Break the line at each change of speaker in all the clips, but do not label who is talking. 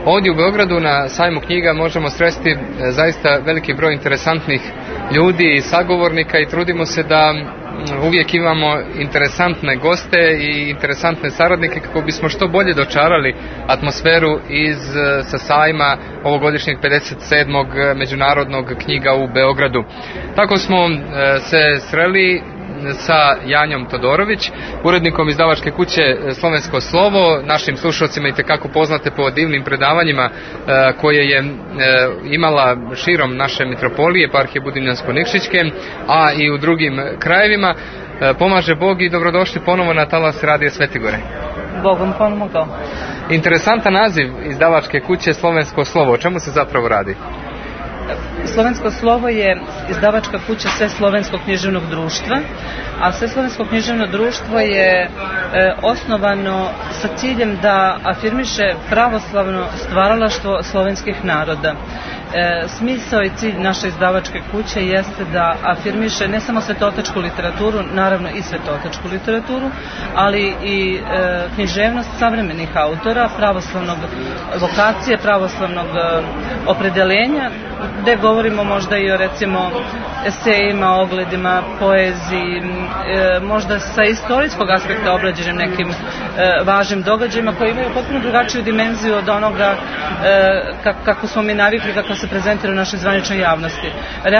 Ovdje u Beogradu na sajmu knjiga možemo sresti zaista veliki broj interesantnih ljudi i sagovornika i trudimo se da uvijek imamo interesantne goste i interesantne saradnike kako bismo što bolje dočarali atmosferu sa sajma ovogodišnjeg 57. međunarodnog knjiga u Beogradu. Tako smo se sreli sa Janjom Todorović, urednikom izdavačke kuće Slovensko slovo, našim slušalcima itekako poznate po divnim predavanjima koje je imala širom naše mitropolije, eparhije Budimljansko-Nikšićke, a i u drugim krajevima. Pomaže Bog i dobrodošli ponovo na talas Radija Svetigore.
Bogom pomogao.
Interesantan naziv izdavačke kuće Slovensko slovo. O čemu se zapravo radi?
Slovensko slovo je izdavačka kuća Sveslovenskog književnog društva, a Sveslovensko književno društvo je osnovano sa ciljem da afirmiše pravoslavno stvaralaštvo slovenskih naroda. Smisao i cilj naše izdavačke kuće jeste da afirmiše ne samo svetotačku literaturu, naravno i svetotačku literaturu, ali i književnost savremenih autora, pravoslavnog vokacije, pravoslavnog opredelenja, gde govorimo možda i o recimo esejima, ogledima, poeziji, možda sa istorijskog aspekta obrađenim nekim važnim događajima koji imaju potpuno drugačiju dimenziju od onoga kako smo mi navikli, kako se prezentira u našoj zvaničnoj javnosti.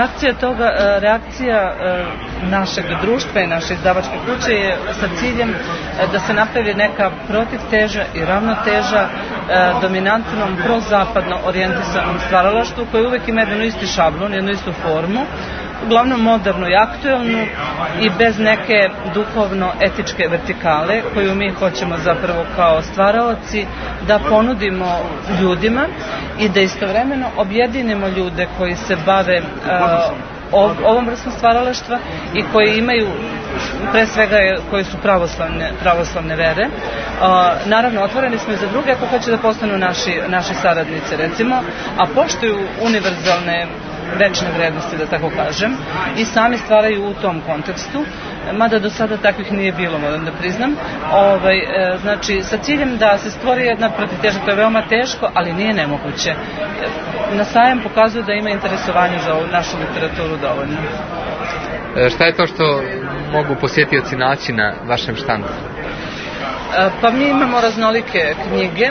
Reakcija našeg društva i naše izdavačke kuće je sa ciljem da se napravi neka protivteža i ravnoteža dominantnom prozapadno orijentisanom stvaralaštvu koje uvek ima jednu isti šablon, jednu istu formu, uglavnom modernu i aktuelnu i bez neke duhovno-etičke vertikale koju mi hoćemo zapravo kao stvaraoci da ponudimo ljudima i da istovremeno objedinimo ljude koji se bave ovom vrstom stvaralaštva i koji imaju, pre svega koji su pravoslavne vere. Naravno, otvoreni smo i za druge ako hoće da postanu naši saradnici, recimo, a poštuju univerzalne večne vrednosti, da tako kažem, i sami stvaraju u tom kontekstu, mada do sada takvih nije bilo, moram da priznam. Znači, sa ciljem da se stvori jedna protivteža, to je veoma teško, ali nije nemoguće. Na sajam pokazuje da ima interesovanje za ovu našu literaturu dovoljno.
Šta je to što mogu posjetioci naći na vašem štandu?
Pa mi imamo raznolike knjige,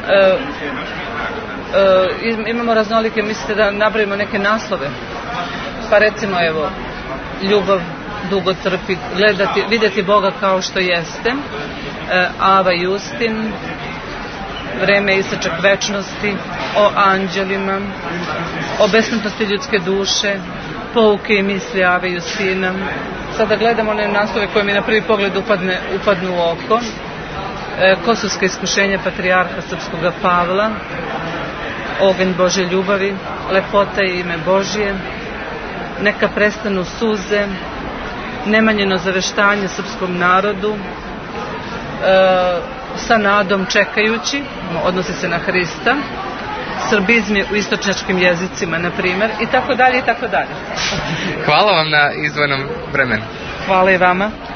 imamo raznolike, mislite da napravimo neke naslove, pa recimo evo Ljubav dugo trpi, vidjeti Boga kao što jeste, Ava Justin, Vreme isečak večnosti, O anđelima, O besmrtnosti ljudske duše, Pouke i misli Ave Justina. Sada gledamo one naslove koje mi na prvi pogled upadnu u oko. Kosovska iskušenja patrijarha srpskoga Pavla, Oganj Božje ljubavi, Lepota i ime Božje, Neka prestanu suze, Nemanjeno zaveštanje srpskom narodu, Sa nadom čekajući, odnosi se na Hrista, Srbizmi u istočnjačkim jezicima, na primjer, i tako dalje, i tako dalje.
Hvala vam na izdvojenom vremenu.
Hvala i vama.